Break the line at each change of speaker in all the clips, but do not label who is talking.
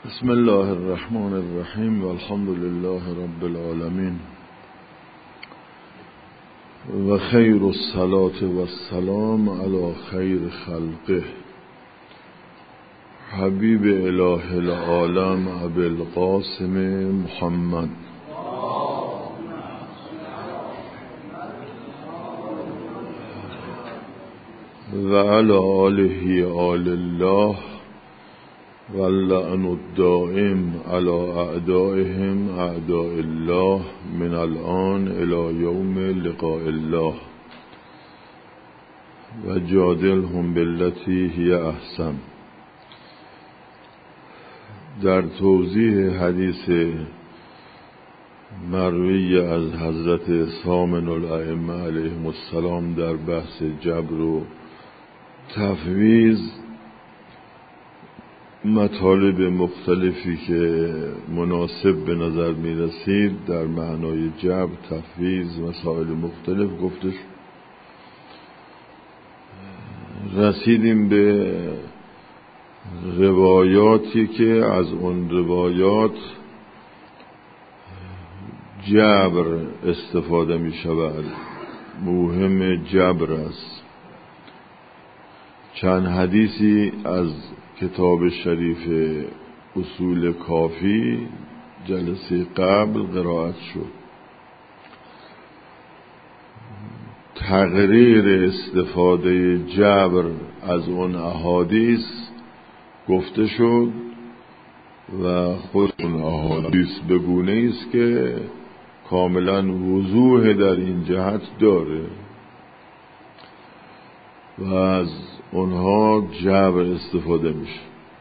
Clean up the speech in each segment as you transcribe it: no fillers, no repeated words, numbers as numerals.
بسم الله الرحمن الرحیم و الحمد لله رب العالمین و خیر الصلاة و السلام علی خیر خلقه حبیب اله العالم ابی القاسم محمد و علی آله آل الله واللعن الدائم على اعدائهم اعداء الله من الان الى یوم لقاء الله و جادلهم بالتي هی احسن. در توضیح حدیث مروی از حضرت ثامن الائمه علیهم السلام در بحث جبر و تفویض، مطالب مختلفی که مناسب به نظر می رسید در معنای جبر، تفویض، مسائل مختلف گفتش. رسیدیم به روایاتی که از اون روایات جبر استفاده می شود، مهم جبر است. چند حدیثی از کتاب شریف اصول کافی جلسه قبل قرائت شد. تقریر استفاده جبر از اون احادیث گفته شد و خود اون احادیث بگونه است که کاملا وضوح در این جهت داره و از اونها جبر استفاده میشه.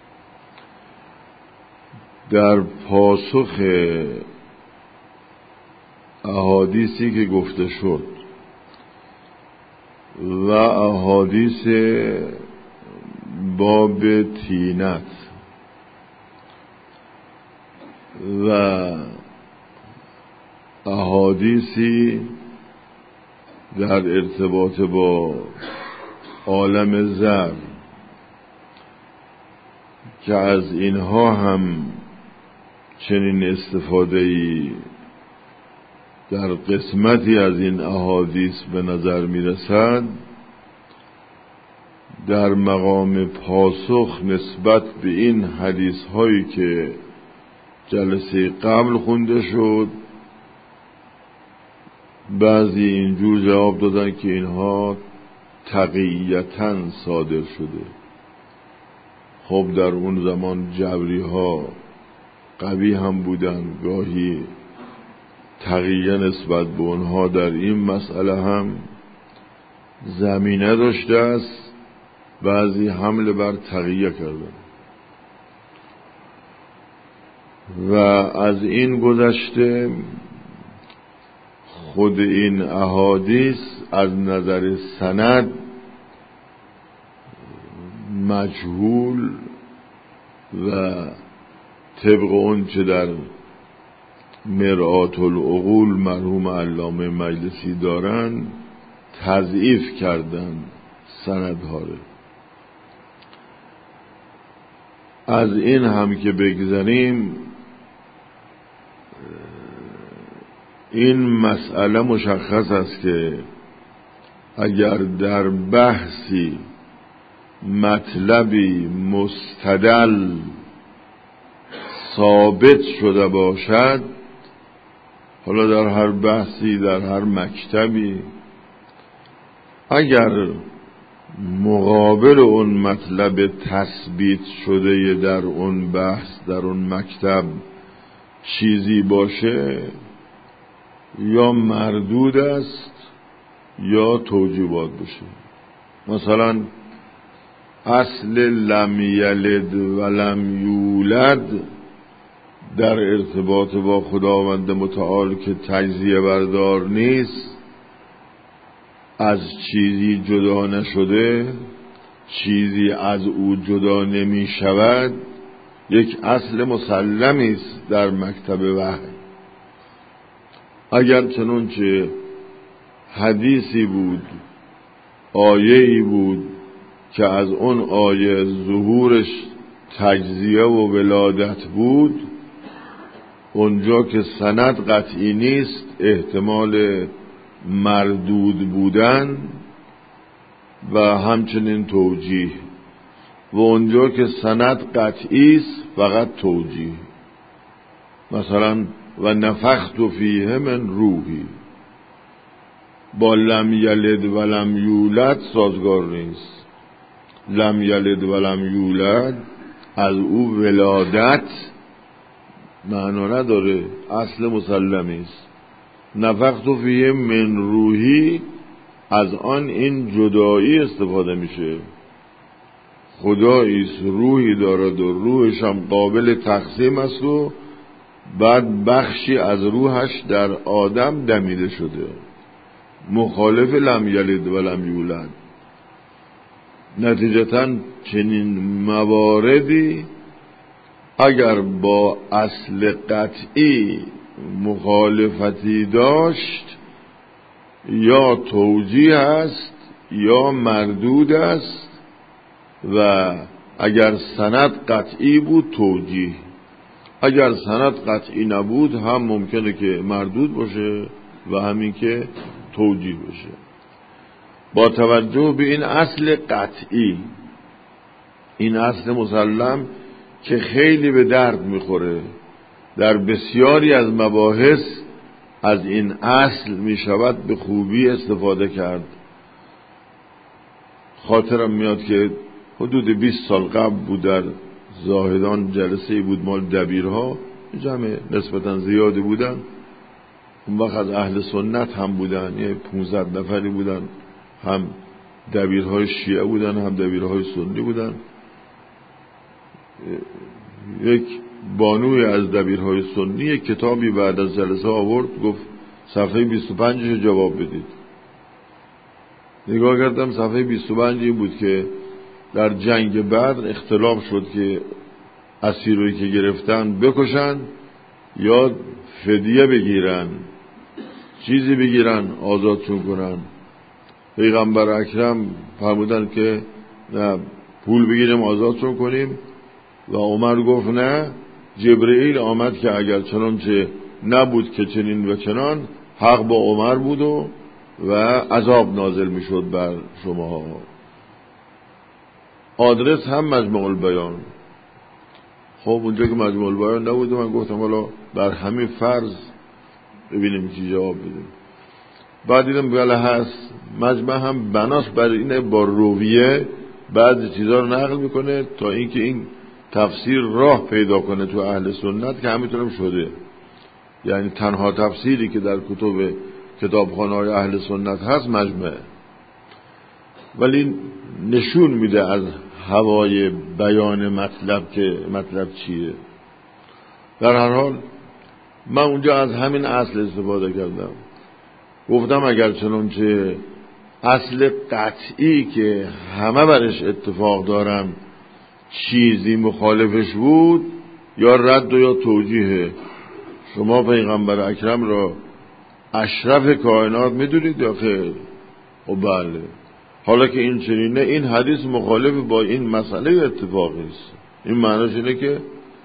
در پاسخ احادیثی که گفته شد و احادیث باب تینت و احادیثی در ارتباط با عالم زر که از اینها هم چنین استفاده‌ای در قسمتی از این احادیث به نظر می‌رسد، در مقام پاسخ نسبت به این حدیث هایی که جلسه قبل خونده شد، بعضی اینجور جواب دادن که اینها تقییتاً صادر شده. خب در اون زمان جبری ها قوی هم بودن، گاهی تقیه نسبت به اونها در این مسئله هم زمینه داشته است، بعضی حمله بر تقیه کردن. و از این گذشته خود این احادیث از نظر سند مجهول و طبق اون چه در مرآت العقول مرحوم علامه مجلسی دارن تضعیف کردن سندها رو. از این هم که بگذاریم، این مسئله مشخص است که اگر در بحثی مطلبی مستدل ثابت شده باشد، حالا در هر بحثی در هر مکتبی، اگر مقابل اون مطلب تثبیت شده در اون بحث در اون مکتب چیزی باشه، یا مردود است یا توجیهات بشه. مثلا اصل لم یلد ولم یولد در ارتباط با خداوند متعال که تجزیه بردار نیست، از چیزی جدا نشده، چیزی از او جدا نمی شود، یک اصل مسلمی است در مکتب وحی. اگر چنانچه حدیثی بود، آیه‌ای بود که از اون آیه ظهورش تجزیه و ولادت بود، اونجا که سند قطعی نیست احتمال مردود بودن و همچنین توجیه، و اونجا که سند قطعی است فقط توجیه. مثلا و نفخت فیه من روحی با لم یلد و لم یولد سازگار نیست. لم یلد و لم یولد از او ولادت معنا نداره، اصل مسلمی است. نفخت فیه من روحی از آن این جدایی استفاده میشه. خداییست روحی دارد و روحش هم قابل تقسیم است و بعد بخشی از روحش در آدم دمیده شده، مخالف لم یلد و لم یولد. نتیجتاً چنین مواردی اگر با اصل قطعی مخالفتی داشت یا توجیه است یا مردود است، و اگر سند قطعی بود توجیه، اگر سند قطعی نبود هم ممکنه که مردود باشه و همین که توجیه باشه. با توجه به این اصل قطعی، این اصل مسلم که خیلی به درد میخوره در بسیاری از مباحث، از این اصل میشود به خوبی استفاده کرد. خاطرم میاد که حدود 20 سال قبل بود در زاهدان جلسه بود مال دبیرها، جمع نسبتا زیادی بودن، اون وقت از اهل سنت هم بودن، یه 15 نفری بودن، هم دبیرهای شیعه بودن هم دبیرهای سنی بودن. یک بانوی از دبیرهای سنی یک کتابی بعد از جلسه آورد، گفت صفحه 25 جواب بدید. نگاه کردم صفحه 25 این بود که در جنگ بدر اختلاف شد که اسیری که گرفتن بکشن یا فدیه بگیرن، چیزی بگیرن آزادشون کنن. پیغمبر اکرم فرمودن که نه، پول بگیریم آزادشون کنیم، و عمر گفت نه. جبرئیل آمد که اگر چنانچه نبود که چنین و چنان، حق با عمر بود و عذاب نازل میشد بر شما. آدرس هم مجمع البیان. خب اونجا که مجمع البیان نبود من گفتم حالا بر همین فرض ببینیم چی جواب بدیم. بعد دیدم بله هست. مجمع هم بناش بر اینه با رویه بعضی چیزا رو نقل میکنه تا اینکه این تفسیر راه پیدا کنه تو اهل سنت، که همینطورم شده. یعنی تنها تفسیری که در کتابخانه‌های اهل سنت هست مجمع، ولی نشون میده از هوای بیان مطلب که مطلب چیه. در هر حال من اونجا از همین اصل استفاده کردم. گفتم اگر چنانچه اصل قطعی که همه برش اتفاق دارن چیزی مخالفش بود، یا رد و یا توجیه. شما پیغمبر اکرم را اشرف کائنات میدونید یا خیر؟ و بله. حالا که این چنینه، این حدیث مخالف با این مسئله اتفاقی است. این معنیش اینه که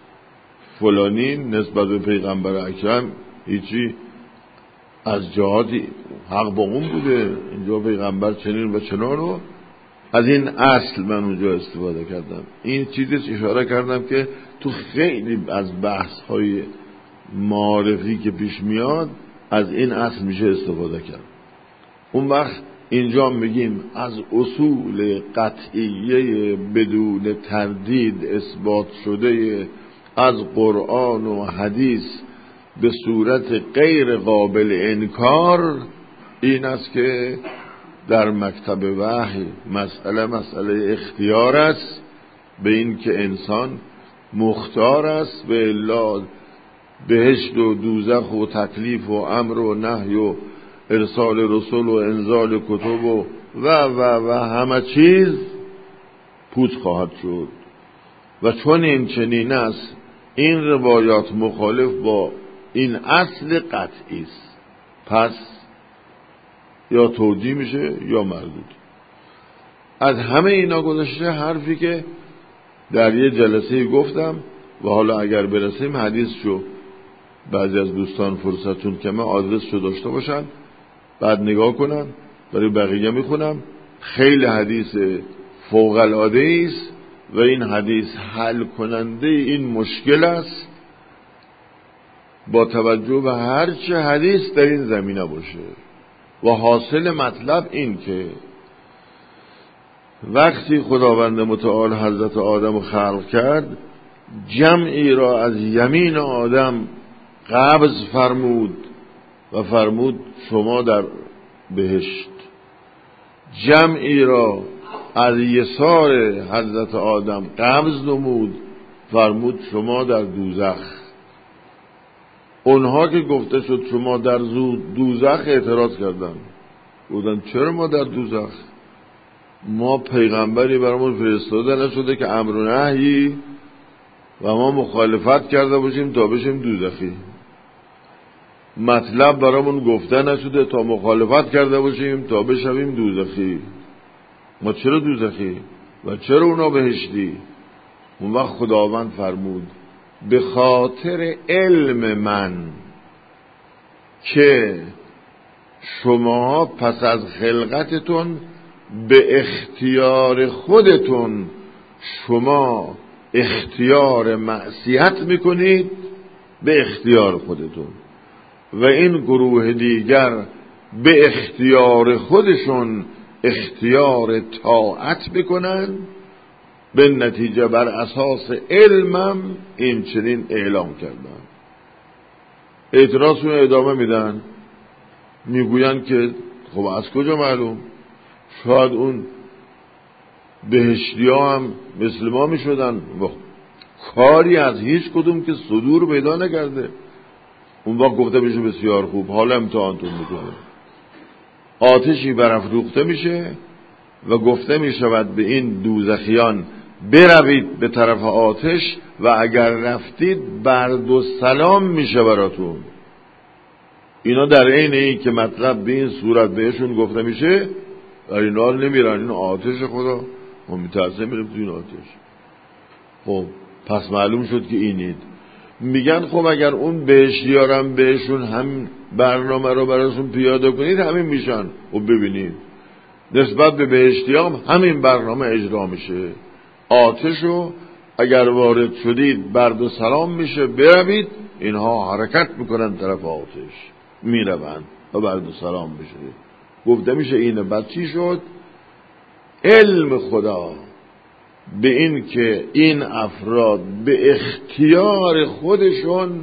فلانی نسبت به پیغمبر اکرم هیچی از جهاتی حق با اون بوده، اینجا پیغمبر چنین و چنان رو. از این اصل من اونجا استفاده کردم. این چیزی اشاره کردم که تو خیلی از بحث های معارفی که پیش میاد از این اصل میشه استفاده کرد. اون وقت اینجا میگیم از اصول قطعیه بدون تردید اثبات شده از قرآن و حدیث به صورت غیر قابل انکار، این است که در مکتب وحی مسئله اختیار است، به این که انسان مختار است، به الا بهشت و دوزخ و تکلیف و امر و نهی و ارسال رسول و انزال کتب و همه چیز پوچ خواهد شد. و چون این چنین است، این روایات مخالف با این اصل قطعی است، پس یا توجیه میشه یا مردود. از همه اینا گذشته حرفی که در یه جلسه گفتم و حالا اگر برسیم حدیث شو بعضی از دوستان فرصتون که من آدرس شو داشته باشن بعد نگاه کنن، برای بقیه میخونم. خیلی حدیث فوق العاده است و این حدیث حل کننده این مشکل است با توجه به هر چه حدیث در این زمینه باشه. و حاصل مطلب این که وقتی خداوند متعال حضرت آدم خلق کرد، جمعی را از یمین آدم قبض فرمود و فرمود شما در بهشت، جمعی را از یسار حضرت آدم قبض نمود، فرمود شما در دوزخ. اونها که گفته شد شما در دوزخ اعتراض کردن، گفتن چرا ما در دوزخ؟ ما پیغمبری برامون فرستاده نشده که امر و نهی و ما مخالفت کرده باشیم تا بشیم دوزخی، مطلب برامون گفته نشده تا مخالفت کرده باشیم تا بشویم دوزخی. ما چرا دوزخی و چرا اونا بهشتی؟ اون وقت خداوند فرمود به خاطر علم من که شما پس از خلقتتون به اختیار خودتون شما اختیار معصیت میکنید، به اختیار خودتون، و این گروه دیگر به اختیار خودشون اختیار طاعت میکنن، به نتیجه بر اساس علمم این چنین اعلام کردن. اعتراضشون ادامه میدن، میگوین که خب از کجا معلوم؟ شاید اون بهشتی ها هم مثل ما میشدن، کاری از هیچ کدوم که صدور پیدا نکرده. اون وقت گفته بشه بسیار خوب، حالا امتحانتون میکنه. آتشی برافروخته میشه و گفته میشود به این دوزخیان بروید به طرف آتش و اگر رفتید برد و سلام میشه براتون. اینا در عین این که مطلب به این صورت بهشون گفته میشه، در این حال نمیرن، این آتش خدا، ما میترسه میریم تو این آتش. خب پس معلوم شد که اینید. میگن خب اگر اون بهشتیارم بهشون هم برنامه رو براشون پیاده کنید همین میشن. خب ببینید نسبت به بهشتیام همین برنامه اجرا میشه. آتشو اگر وارد شدید برد و سلام میشه، بروید. اینها حرکت میکنن طرف آتش، میروند و برد و سلام میشه. گفته میشه اینه. بعد چی شد؟ علم خدا به این که این افراد به اختیار خودشون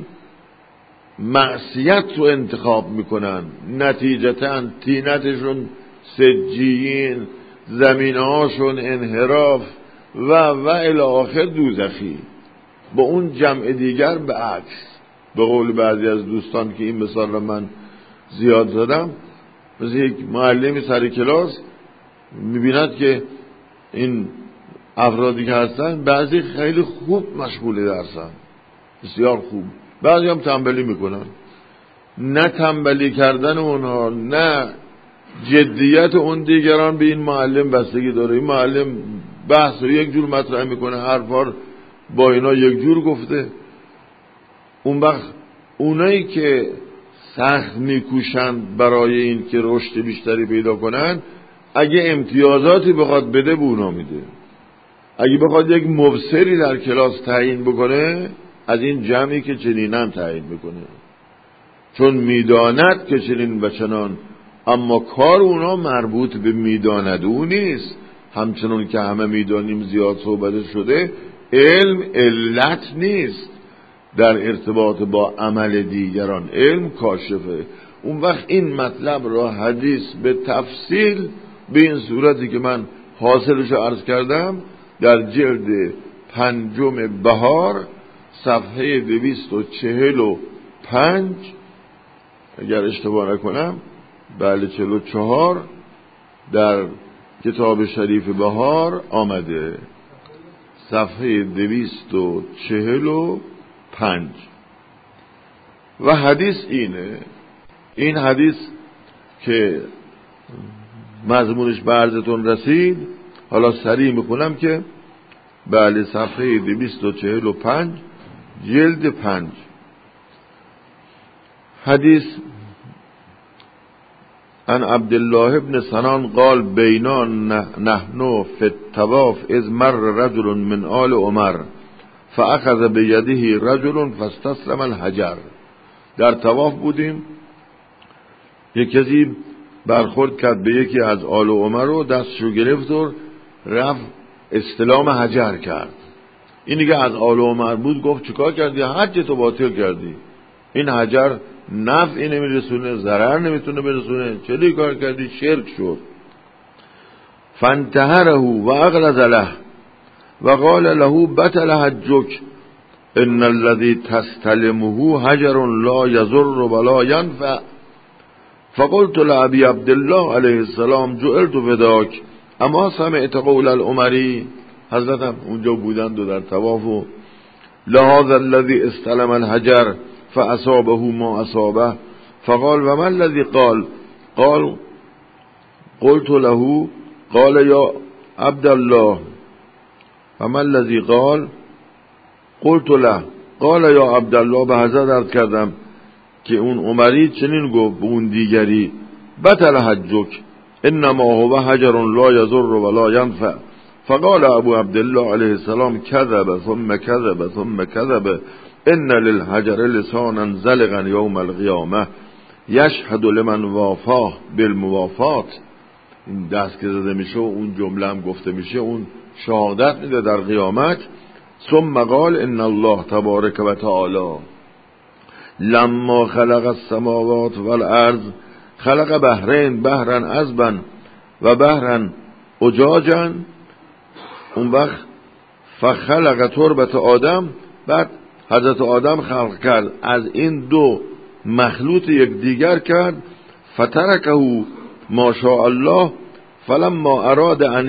معصیت رو انتخاب میکنن، نتیجتاً طینتشون سجیین، زمینهاشون انحراف و الی آخر دوزخی. با اون جمع دیگر به عکس. به قول بعضی از دوستان که این مثال رو من زیاد زدم، مثل یک معلمی سر کلاس میبیند که این افرادی که هستن بعضی خیلی خوب مشغول درسن، بسیار خوب، بعضی هم تنبلی میکنن. نه تنبلی کردن اونها نه جدیت اون دیگران به این معلم بستگی داره. این معلم بحث رو یک جور مطرح میکنه، حرفا با اینا یک جور گفته. اون وقت اونایی که سخت میکوشند برای این که رشد بیشتری پیدا کنن، اگه امتیازاتی بخواد بده به اونا میده. اگه بخواد یک مبصری در کلاس تعیین بکنه، از این جمعی که چنینن تعیین بکنه، چون میداند که چنین و چنان. اما کار اونا مربوط به میداندو نیست. همچنان که همه میدانیم زیاد صحبت شده، علم علت نیست در ارتباط با عمل دیگران، علم کاشفه. اون وقت این مطلب را حدیث به تفصیل به این صورتی که من حاصلش عرض کردم در جلد 5 بهار صفحه 245 اگر اشتباه نکنم، بله 44 در کتاب شریف بهار آمده، صفحه 245. و حدیث اینه. این حدیث که مضمونش به عرضتون رسید، حالا سریع میخونم که بله صفحه 245 جلد 5. حدیث عن عبدالله ابن سنان قال بینا نحن فی الطواف اذ مر رجل من آل عمر فاخذ بیده رجل فاستسلم الحجر. در طواف بودیم، یک کسی برخورد کرد به یکی از آل عمر و دستشو گرفت و رفت استلام حجر کرد. این دیگه از آل عمر بود، گفت چیکار کردی؟ حج تو باطل کردی، این حجر نفعی نمیرسونه، ضرر نمیتونه برسونه، چلی کار کردی؟ شرک شد. فانتهره و اغلظ له و قال له بطل حجک ان الذي تستلمه حجر لا يضر ولا ينفع. فقلت لأبي عبد الله علیه السلام جعلت فداک اما سمعت قول العمری. حضرتم اونجا بودند و در طواف و لهذا الذي استلم الحجر فاصابه ما اصابه. فقال و ما الذي قال قلت له قال یا عبد الله و ما الذي قلت له قال یا عبد الله. به حضرت عرض کردم که اون عمری چنین گفت به اون دیگری بطل حجک انما هو حجر لا يضر ولا ينفع. فقال ابو عبد الله علیه السلام كذب ثم كذب ثم كذب ان للحجر لسانا زلغا یوم القیامه یشهد لمن وافاه بالموافات. این دست که زده میشه و اون جمله هم گفته میشه، اون شهادت میده در قیامت. ثم قال ان الله تبارک و تعالی لما خلق السماوات والارض خلق بحرین، بحرا عذبا و بحرا اجاجا. اون وقت فخلق تربت آدم، بعد حضرت آدم خلق کرد، از این دو مخلوط یک دیگر کرد. فترکه ما شاء الله فلما اراد ان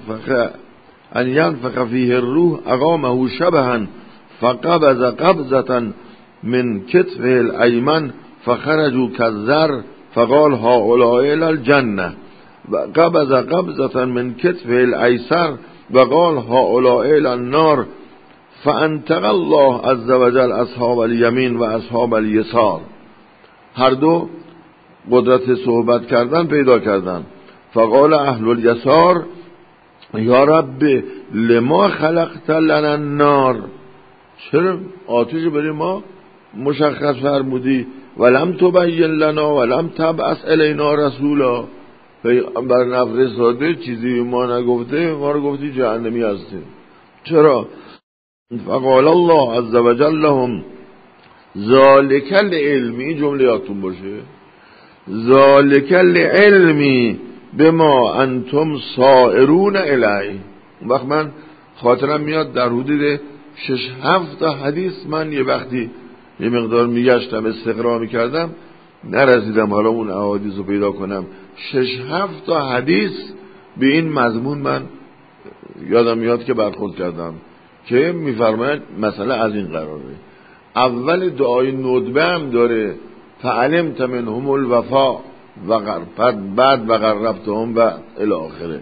ينفخ فيه الروح اقامه شبها فقبض قبضة من كتفه الأيمن فخرجوا كالذر فقال هؤلاء إلى الجنة. وقبض قبضة من كتفه الأيسر وقال هؤلاء إلى النار. فانتقل الله عز وجل اصحاب الیمین و اصحاب الیسار. هر دو قدرت صحبت کردن پیدا کردن. فقال اهل الیسار یا رب لما خلقت لنا النار، چرا آتش برای ما مشخص فرمودی؟ ولم تبین لنا ولم تبعث الینا رسولا، پیغمبر نفرستاده، چیزی ما نگفته، ما رو گفتی جهنمی هستیم، چرا؟ فقال الله عز وجل لهم ذالک العلمی، جمله یادتون باشه، ذالک العلمی بما انتم صائرون الیه. اون وقت من خاطرم میاد در حدود 6-7 تا حدیث من یه وقتی یه مقدار میگشتم استقرا میکردم، نرسیدم حالا اون احادیث رو پیدا کنم. 6-7 تا حدیث به این مضمون من یادم میاد که برخورد کردم که میفرماید مثلا از این قراره. اول دعای ندبه هم داره، فعلمت منهم الوفا و بعد و قربتهم و الی آخره.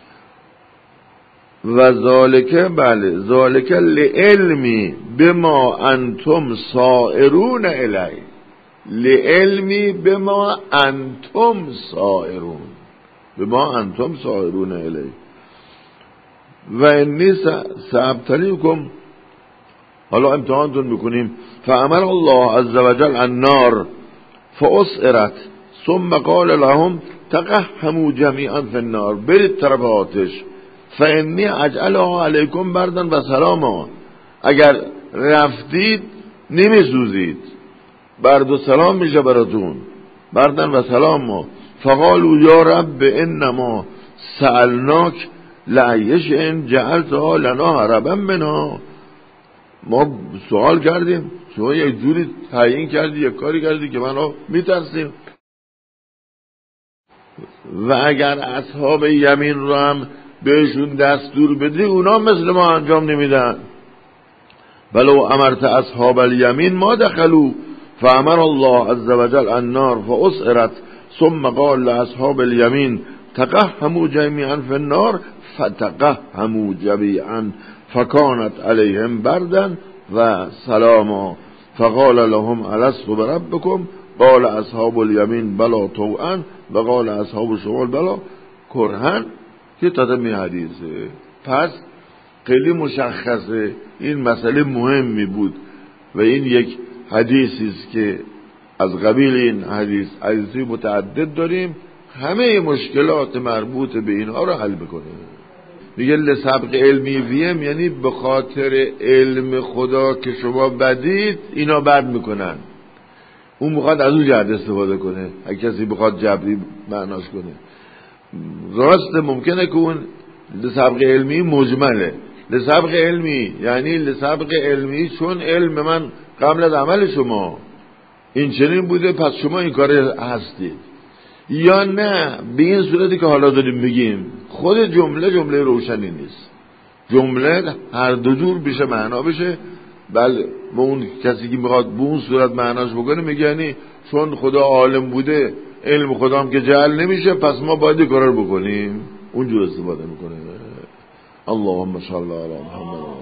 و ذالک، بله، ذالک لعلمی بما انتم صائرون الی، لعلمی بما انتم صائرون، بما انتم صائرون الی. و انی سابتلیکم، حالا امتحانتون میکنیم. فامر الله عز وجل النار فاسعرت ثم قال لهم تقحموا جمیعا فی النار، برید طرف آتش. فانی اجعلها علیکم بردا و سلاما، اگر رفتید نمیسوزید، برد و سلام میشه براتون، بردا و سلاما. فقالوا یا رب انما سألناک لعیش ان جعلتها لنا هربا منها، ما سوال کردیم، شما یک جوری تعیین کردی، یک کاری کردی که منو میترسیم. و اگر اصحاب یمین رو هم بهشون دستور بدی، اونا مثل ما انجام نمیدن. ولو امرت اصحاب الیمین ما دخلوا فامر الله عز وجل النار فاسعرت ثم قال لاصحاب الیمین تقحموا جمیعا فی النار فتقحموا جمیعا فکانت علیهم بردن و سلاما فقال لهم الست بربکم قال اصحاب الیمین بلا طوعا و قال اصحاب الشمال بلا کرهن. که تاتمی حدیثه. پس خیلی مشخصه این مسئله مهمی بود و این یک حدیثی است که از قبیل این حدیثی متعدد داریم همه مشکلات مربوط به اینها رو حل بکنه. میگه لسبق علمی ویم، یعنی به خاطر علم خدا که شما بدید اینا بد میکنن. اون میخواد از اون جهت استفاده کنه. اگه کسی بخواد جبری معناش کنه راست ممکنه که اون لسبق علمی مجمله. لسبق علمی یعنی لسبق علمی چون علم من قبل از عمل شما این چنین بوده پس شما این کار هستید، یا نه به این صورتی که حالا داریم بگیم خود جمله روشنی نیست. جمله هر دو جور بشه معنا بشه. بله ما اون کسی که میخواد به اون صورت معناش بکنه میگه یعنی چون خدا عالم بوده علم خدا هم که جهل نمیشه پس ما باید کار رو بکنیم. اونجور استفاده میکنه. اللهم صل علی محمد.